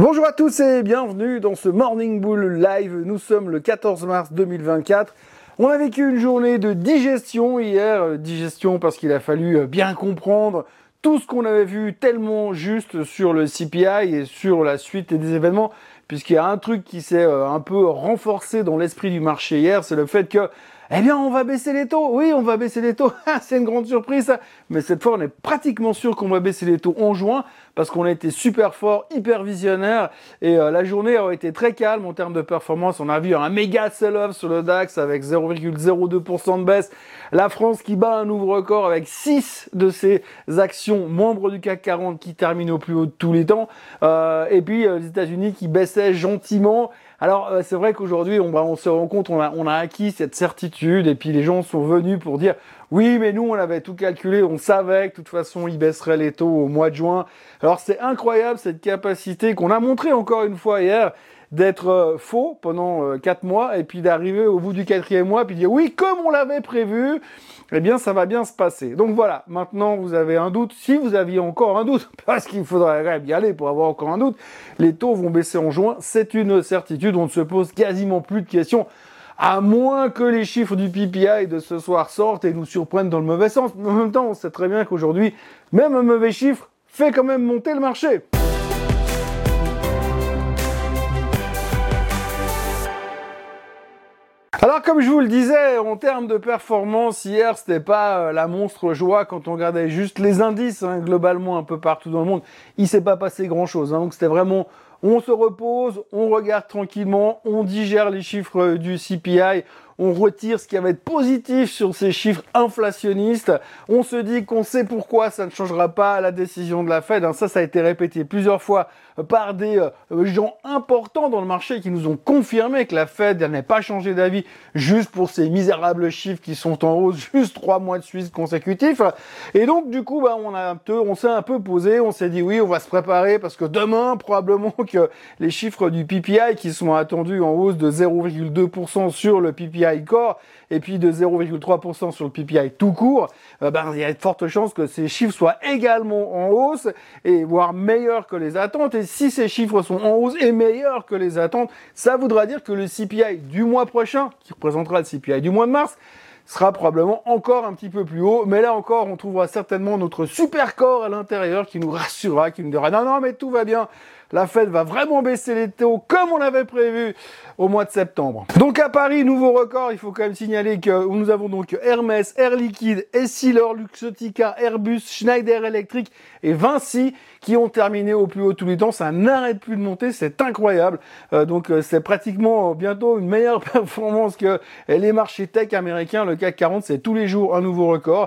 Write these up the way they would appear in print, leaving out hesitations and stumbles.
Bonjour à tous et bienvenue dans ce Morning Bull Live. Nous sommes le 14 mars 2024. On a vécu une journée de digestion hier, digestion parce qu'il a fallu bien comprendre tout ce qu'on avait vu tellement juste sur le CPI et sur la suite des événements, puisqu'il y a un truc qui s'est un peu renforcé dans l'esprit du marché hier, c'est le fait que on va baisser les taux. Oui, on va baisser les taux. C'est une grande surprise, ça. Mais cette fois, on est pratiquement sûr qu'on va baisser les taux en juin parce qu'on a été super fort, hyper visionnaire. Et la journée a été très calme en termes de performance. On a vu un méga sell-off sur le DAX avec 0,02% de baisse. La France qui bat un nouveau record avec 6 de ses actions membres du CAC 40 qui terminent au plus haut de tous les temps. Et puis les États-Unis qui baissaient gentiment. Alors c'est vrai qu'aujourd'hui on se rend compte, on a acquis cette certitude et puis les gens sont venus pour dire oui mais nous on avait tout calculé, on savait que de toute façon ils baisseraient les taux au mois de juin. Alors c'est incroyable cette capacité qu'on a montré encore une fois hier d'être faux pendant 4 mois et puis d'arriver au bout du 4e mois puis dire oui comme on l'avait prévu, eh bien ça va bien se passer. Donc voilà, maintenant vous avez un doute, si vous aviez encore un doute, parce qu'il faudrait quand même y aller pour avoir encore un doute, les taux vont baisser en juin, c'est une certitude, on ne se pose quasiment plus de questions, à moins que les chiffres du PPI de ce soir sortent et nous surprennent dans le mauvais sens. Mais en même temps, on sait très bien qu'aujourd'hui, même un mauvais chiffre fait quand même monter le marché. Alors comme je vous le disais, en termes de performance, hier, c'était pas la monstre joie quand on regardait juste les indices, globalement un peu partout dans le monde. Il s'est pas passé grand-chose, donc c'était vraiment, on se repose, on regarde tranquillement, on digère les chiffres du CPI, on retire ce qui avait de positif sur ces chiffres inflationnistes. On se dit qu'on sait pourquoi ça ne changera pas la décision de la Fed. Ça a été répété plusieurs fois par des gens importants dans le marché qui nous ont confirmé que la Fed n'avait pas changé d'avis juste pour ces misérables chiffres qui sont en hausse juste 3 mois de suite consécutifs. Et donc, du coup, on s'est un peu posé, on s'est dit oui, on va se préparer parce que demain, probablement que les chiffres du PPI qui sont attendus en hausse de 0,2% sur le PPI Core et puis de 0,3% sur le PPI tout court, il y a de fortes chances que ces chiffres soient également en hausse et voire meilleurs que les attentes. Et si ces chiffres sont en hausse et meilleurs que les attentes, ça voudra dire que le CPI du mois prochain, qui représentera le CPI du mois de mars, sera probablement encore un petit peu plus haut, mais là encore, on trouvera certainement notre super corps à l'intérieur qui nous rassurera, qui nous dira non, mais tout va bien, la Fed va vraiment baisser les taux comme on l'avait prévu au mois de septembre. Donc à Paris, nouveau record, il faut quand même signaler que nous avons donc Hermès, Air Liquide, Essilor, Luxottica, Airbus, Schneider Electric et Vinci qui ont terminé au plus haut tous les temps. Ça n'arrête plus de monter, c'est incroyable. Donc c'est pratiquement bientôt une meilleure performance que les marchés tech américains. Le CAC 40, c'est tous les jours un nouveau record.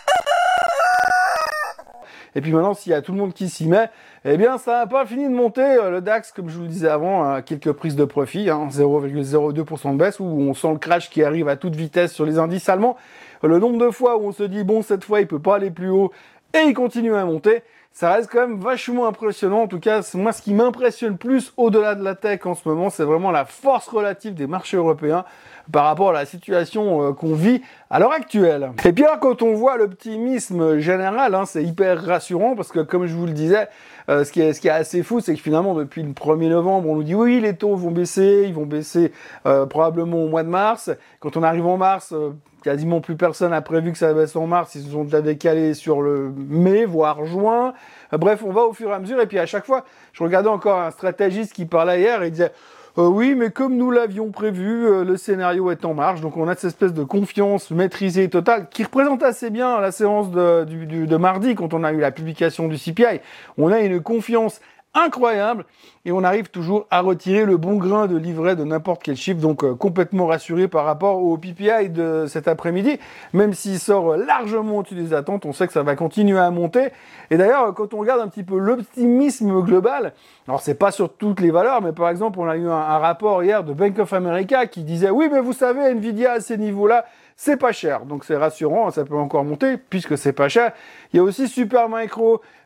Et puis maintenant, s'il y a tout le monde qui s'y met, ça n'a pas fini de monter. Le DAX, comme je vous le disais avant, a quelques prises de profit, 0,02% de baisse, où on sent le crash qui arrive à toute vitesse sur les indices allemands. Le nombre de fois où on se dit, bon, cette fois, il peut pas aller plus haut, et il continue à monter, ça reste quand même vachement impressionnant. En tout cas, moi, ce qui m'impressionne plus au-delà de la tech en ce moment, c'est vraiment la force relative des marchés européens par rapport à la situation qu'on vit à l'heure actuelle. Et puis alors, quand on voit l'optimisme général, c'est hyper rassurant parce que, comme je vous le disais, ce qui est assez fou, c'est que finalement, depuis le 1er novembre, on nous dit oui, les taux vont baisser, ils vont baisser probablement au mois de mars. Quand on arrive en mars, quasiment plus personne n'a prévu que ça baisse en mars, ils se sont déjà décalés sur le mai, voire juin. Bref, on va au fur et à mesure, et puis à chaque fois, je regardais encore un stratégiste qui parlait hier, et il disait oui, mais comme nous l'avions prévu, le scénario est en marche, donc on a cette espèce de confiance maîtrisée totale qui représente assez bien la séance de mardi quand on a eu la publication du CPI. On a une confiance incroyable et on arrive toujours à retirer le bon grain de livret de n'importe quel chiffre, donc complètement rassuré par rapport au PPI de cet après-midi, même s'il sort largement au-dessus des attentes, on sait que ça va continuer à monter. Et d'ailleurs, quand on regarde un petit peu l'optimisme global, alors c'est pas sur toutes les valeurs, mais par exemple, on a eu un rapport hier de Bank of America qui disait oui, mais vous savez, Nvidia à ces niveaux-là, c'est pas cher, donc c'est rassurant, ça peut encore monter puisque c'est pas cher. Il y a aussi Supermicro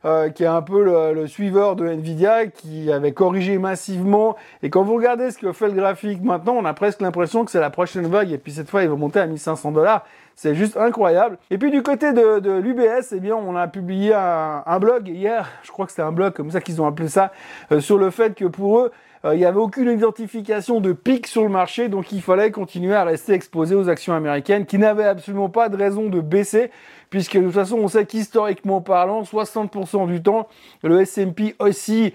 qui est un peu le suiveur de Nvidia, qui avait corrigé massivement. Et quand vous regardez ce que fait le graphique maintenant, on a presque l'impression que c'est la prochaine vague. Et puis cette fois, il va monter à 1500 $. C'est juste incroyable. Et puis du côté de l'UBS, eh bien, on a publié un blog hier, je crois que c'était un blog comme ça qu'ils ont appelé ça, sur le fait que pour eux, il n'y avait aucune identification de pic sur le marché, donc il fallait continuer à rester exposé aux actions américaines qui n'avaient absolument pas de raison de baisser, puisque de toute façon, on sait qu'historiquement parlant, 60% du temps, le S&P oscille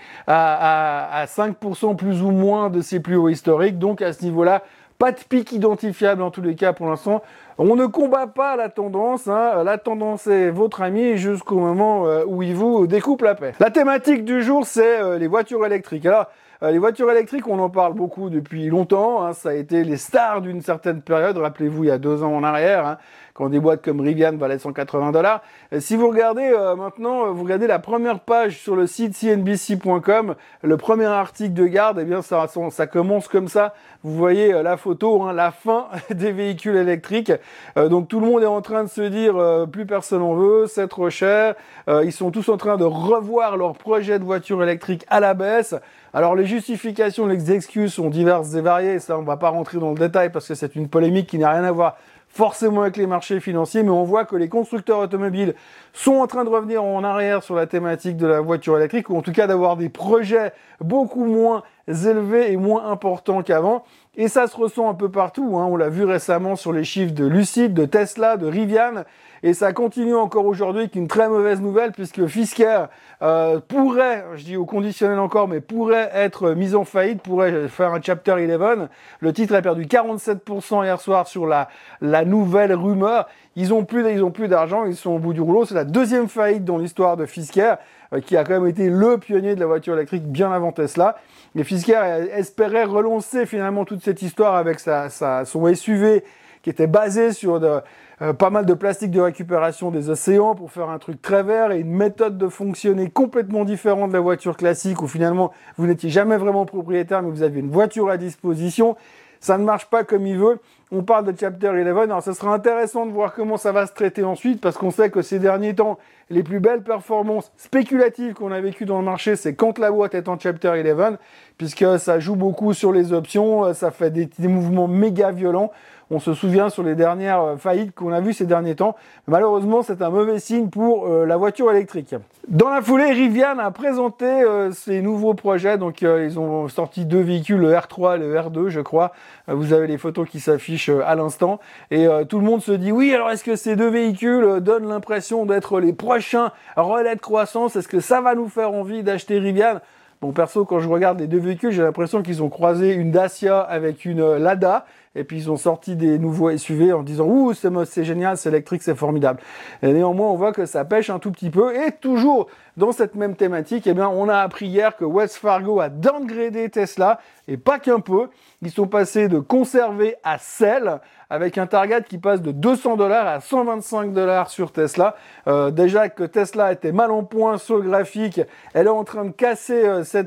à 5% plus ou moins de ses plus hauts historiques, donc à ce niveau-là, pas de pic identifiable en tous les cas pour l'instant. On ne combat pas la tendance, hein. La tendance est votre ami jusqu'au moment où il vous découpe la paix. La thématique du jour, c'est les voitures électriques. Alors, les voitures électriques, on en parle beaucoup depuis longtemps, hein. Ça a été les stars d'une certaine période. Rappelez-vous, il y a 2 ans en arrière, hein, quand des boîtes comme Rivian valaient 180 $. Si vous regardez maintenant, vous regardez la première page sur le site cnbc.com, le premier article de garde, eh bien ça commence comme ça. Vous voyez la photo, hein, la fin des véhicules électriques. Donc tout le monde est en train de se dire plus personne en veut, c'est trop cher. Ils sont tous en train de revoir leur projet de voiture électrique à la baisse. Alors les justifications, les excuses sont diverses et variées. Ça, on va pas rentrer dans le détail parce que c'est une polémique qui n'a rien à voir forcément avec les marchés financiers, mais on voit que les constructeurs automobiles sont en train de revenir en arrière sur la thématique de la voiture électrique, ou en tout cas d'avoir des projets beaucoup moins élevés et moins importants qu'avant. Et ça se ressent un peu partout, hein. On l'a vu récemment sur les chiffres de Lucid, de Tesla, de Rivian, et ça continue encore aujourd'hui avec une très mauvaise nouvelle, puisque Fisker pourrait, je dis au conditionnel encore, mais pourrait être mis en faillite, pourrait faire un Chapter 11. Le titre a perdu 47% hier soir sur la nouvelle rumeur. Ils ont plus d'argent, ils sont au bout du rouleau. C'est la deuxième faillite dans l'histoire de Fisker, qui a quand même été le pionnier de la voiture électrique bien avant Tesla. Mais Fisker espérait relancer finalement toute cette histoire avec son SUV qui était basé sur pas mal de plastique de récupération des océans pour faire un truc très vert et une méthode de fonctionner complètement différente de la voiture classique où finalement vous n'étiez jamais vraiment propriétaire mais vous aviez une voiture à disposition. Ça ne marche pas comme il veut. On parle de Chapter 11. Alors, ça sera intéressant de voir comment ça va se traiter ensuite parce qu'on sait que ces derniers temps, les plus belles performances spéculatives qu'on a vécues dans le marché, c'est quand la boîte est en Chapter 11 puisque ça joue beaucoup sur les options, ça fait des mouvements méga violents. On se souvient sur les dernières faillites qu'on a vues ces derniers temps. Malheureusement, c'est un mauvais signe pour la voiture électrique. Dans la foulée, Rivian a présenté ses nouveaux projets. Donc, ils ont sorti 2 véhicules, le R3 et le R2, je crois. Vous avez les photos qui s'affichent à l'instant. Et tout le monde se dit, oui, alors est-ce que ces 2 véhicules donnent l'impression d'être les prochains relais de croissance? Est-ce que ça va nous faire envie d'acheter Rivian? Bon, perso, quand je regarde les 2 véhicules, j'ai l'impression qu'ils ont croisé une Dacia avec une Lada. Et puis ils ont sorti des nouveaux SUV en disant « Ouh, c'est génial, c'est électrique, c'est formidable ». Et néanmoins, on voit que ça pêche un tout petit peu. Et toujours dans cette même thématique, eh bien, on a appris hier que Wells Fargo a downgradé Tesla, et pas qu'un peu. Ils sont passés de conserver à sell, avec un target qui passe de 200 $ à 125 $ sur Tesla. Déjà que Tesla était mal en point sur le graphique, elle est en train de casser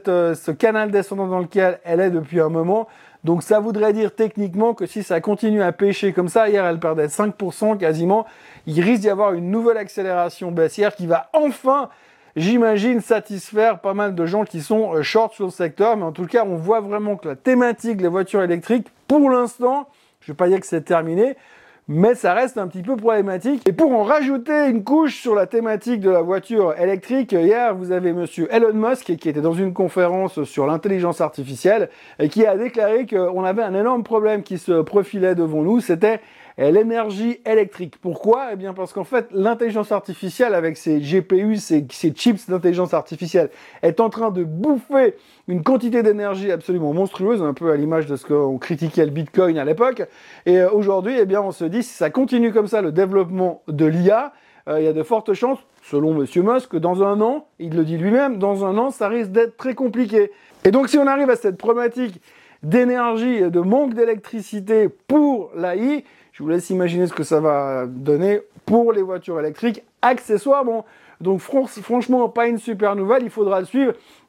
ce canal descendant dans lequel elle est depuis un moment. Donc ça voudrait dire techniquement que si ça continue à pêcher comme ça, hier elle perdait 5% quasiment, il risque d'y avoir une nouvelle accélération baissière qui va enfin, j'imagine, satisfaire pas mal de gens qui sont short sur le secteur. Mais en tout cas, on voit vraiment que la thématique des voitures électriques, pour l'instant, je ne vais pas dire que c'est terminé, mais ça reste un petit peu problématique. Et pour en rajouter une couche sur la thématique de la voiture électrique, hier, vous avez monsieur Elon Musk qui était dans une conférence sur l'intelligence artificielle et qui a déclaré qu'on avait un énorme problème qui se profilait devant nous, c'était l'énergie électrique. Pourquoi? Eh bien parce qu'en fait, l'intelligence artificielle avec ses GPU, ses chips d'intelligence artificielle, est en train de bouffer une quantité d'énergie absolument monstrueuse, un peu à l'image de ce qu'on critiquait le Bitcoin à l'époque. Et aujourd'hui, eh bien, on se dit, si ça continue comme ça, le développement de l'IA, il y a de fortes chances, selon monsieur Musk, que dans un an, il le dit lui-même, dans un an, ça risque d'être très compliqué. Et donc, si on arrive à cette problématique d'énergie et de manque d'électricité pour l'AI, je vous laisse imaginer ce que ça va donner pour les voitures électriques accessoirement. Donc franchement, pas une super nouvelle, il faudra le suivre.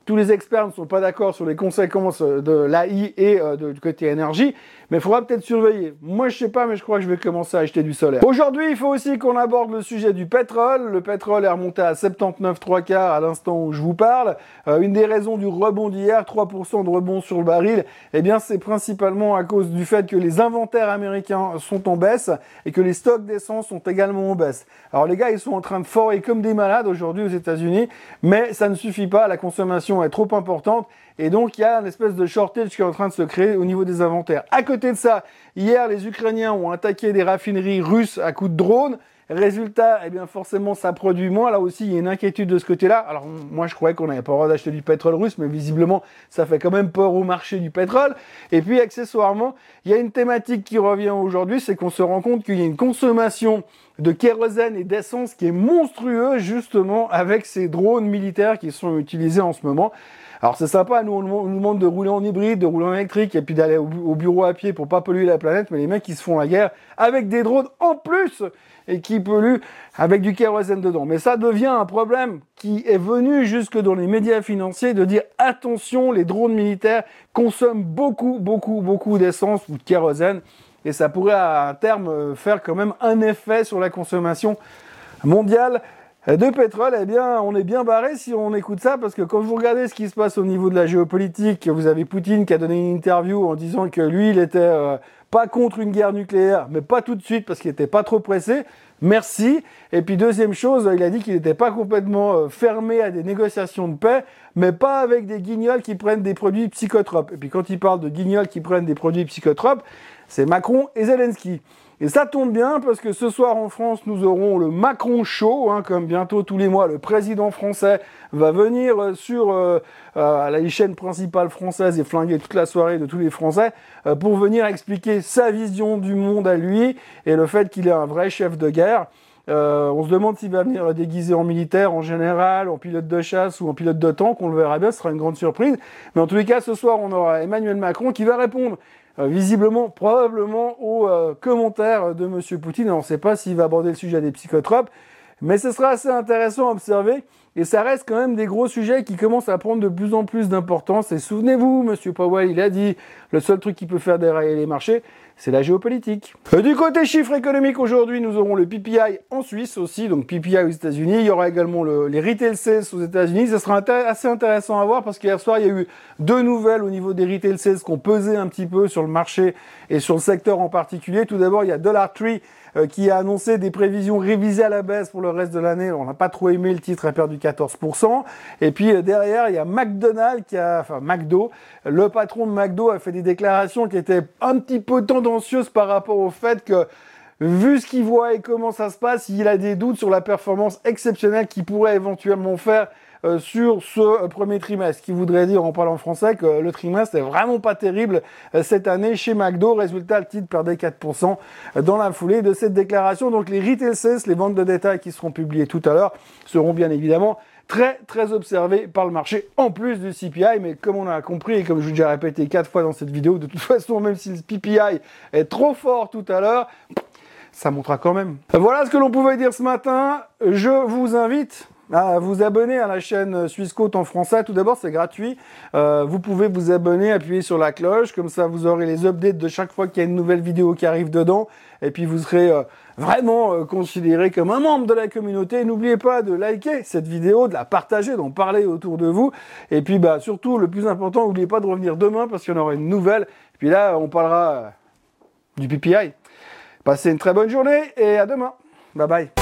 tous les experts ne sont pas d'accord sur les conséquences de l'AI et du côté énergie, mais il faudra peut-être surveiller. Moi, je sais pas, mais je crois que je vais commencer à acheter du solaire. Aujourd'hui, il faut aussi qu'on aborde le sujet du pétrole. Le pétrole est remonté à 79,75 à l'instant où je vous parle. Une des raisons du rebond d'hier, 3% de rebond sur le baril, eh bien, c'est principalement à cause du fait que les inventaires américains sont en baisse et que les stocks d'essence sont également en baisse. Alors, les gars, ils sont en train de forer comme des malades aujourd'hui aux États-Unis, mais ça ne suffit pas. La consommation est trop importante. Et donc, il y a une espèce de shortage qui est en train de se créer au niveau des inventaires. À côté de ça, hier, les Ukrainiens ont attaqué des raffineries russes à coups de drone. Résultat, eh bien, forcément, ça produit moins. Là aussi, il y a une inquiétude de ce côté-là. Alors, moi, je croyais qu'on n'avait pas le droit d'acheter du pétrole russe, mais visiblement, ça fait quand même peur au marché du pétrole. Et puis, accessoirement, il y a une thématique qui revient aujourd'hui, c'est qu'on se rend compte qu'il y a une consommation de kérosène et d'essence qui est monstrueuse, justement, avec ces drones militaires qui sont utilisés en ce moment. Alors c'est sympa, nous on nous demande de rouler en hybride, de rouler en électrique et puis d'aller au bureau à pied pour pas polluer la planète, mais les mecs ils se font la guerre avec des drones en plus et qui polluent avec du kérosène dedans. Mais ça devient un problème qui est venu jusque dans les médias financiers de dire attention, les drones militaires consomment beaucoup d'essence ou de kérosène et ça pourrait à terme faire quand même un effet sur la consommation mondiale de pétrole. Eh bien, on est bien barré si on écoute ça, parce que quand vous regardez ce qui se passe au niveau de la géopolitique, vous avez Poutine qui a donné une interview en disant que lui, il était pas contre une guerre nucléaire, mais pas tout de suite parce qu'il était pas trop pressé. Merci. Et puis deuxième chose, il a dit qu'il n'était pas complètement fermé à des négociations de paix, mais pas avec des guignols qui prennent des produits psychotropes. Et puis quand il parle de guignols qui prennent des produits psychotropes, c'est Macron et Zelensky. Et ça tombe bien parce que ce soir en France, nous aurons le Macron Show, comme bientôt tous les mois, le président français va venir sur la chaîne principale française et flinguer toute la soirée de tous les Français pour venir expliquer sa vision du monde à lui et le fait qu'il est un vrai chef de guerre. On se demande s'il va venir déguisé en militaire, en général, en pilote de chasse ou en pilote de tank, on le verra bien, ce sera une grande surprise. Mais en tous les cas, ce soir, on aura Emmanuel Macron qui va répondre visiblement, probablement, aux commentaires de M. Poutine. Alors, on ne sait pas s'il va aborder le sujet des psychotropes, mais ce sera assez intéressant à observer. Et ça reste quand même des gros sujets qui commencent à prendre de plus en plus d'importance. Et souvenez-vous, M. Powell, il a dit, le seul truc qui peut faire dérailler les marchés, c'est la géopolitique. Du côté chiffres économiques, aujourd'hui, nous aurons le PPI en Suisse aussi, donc PPI aux États-Unis. Il y aura également les retail sales aux États-Unis. Ça sera assez intéressant à voir parce qu'hier soir, il y a eu deux nouvelles au niveau des retail sales qui ont pesé un petit peu sur le marché et sur le secteur en particulier. Tout d'abord, il y a Dollar Tree qui a annoncé des prévisions révisées à la baisse pour le reste de l'année. On n'a pas trop aimé, le titre a perdu 14%. Et puis derrière, il y a McDonald's McDo. Le patron de McDo a fait des déclarations qui étaient un petit peu tendancieuses par rapport au fait que, vu ce qu'il voit et comment ça se passe, il a des doutes sur la performance exceptionnelle qu'il pourrait éventuellement faire sur ce premier trimestre, ce qui voudrait dire, en parlant français, que le trimestre est vraiment pas terrible cette année chez McDo. Résultat, le titre perdait 4% dans la foulée de cette déclaration. Donc les retail sales, les ventes de détail qui seront publiées tout à l'heure, seront bien évidemment très observées par le marché, en plus du CPI. Mais comme on a compris, et comme je vous ai déjà répété 4 fois dans cette vidéo, de toute façon, même si le PPI est trop fort tout à l'heure, ça montera quand même. Voilà ce que l'on pouvait dire ce matin. Je vous invite à vous abonner à la chaîne Suisse Côte en français. Tout d'abord, c'est gratuit. Vous pouvez vous abonner, appuyer sur la cloche. Comme ça, vous aurez les updates de chaque fois qu'il y a une nouvelle vidéo qui arrive dedans. Et puis, vous serez vraiment considéré comme un membre de la communauté. N'oubliez pas de liker cette vidéo, de la partager, d'en parler autour de vous. Et puis, surtout, le plus important, n'oubliez pas de revenir demain parce qu'il y en aura une nouvelle. Et puis là, on parlera du PPI. Passez une très bonne journée et à demain. Bye bye.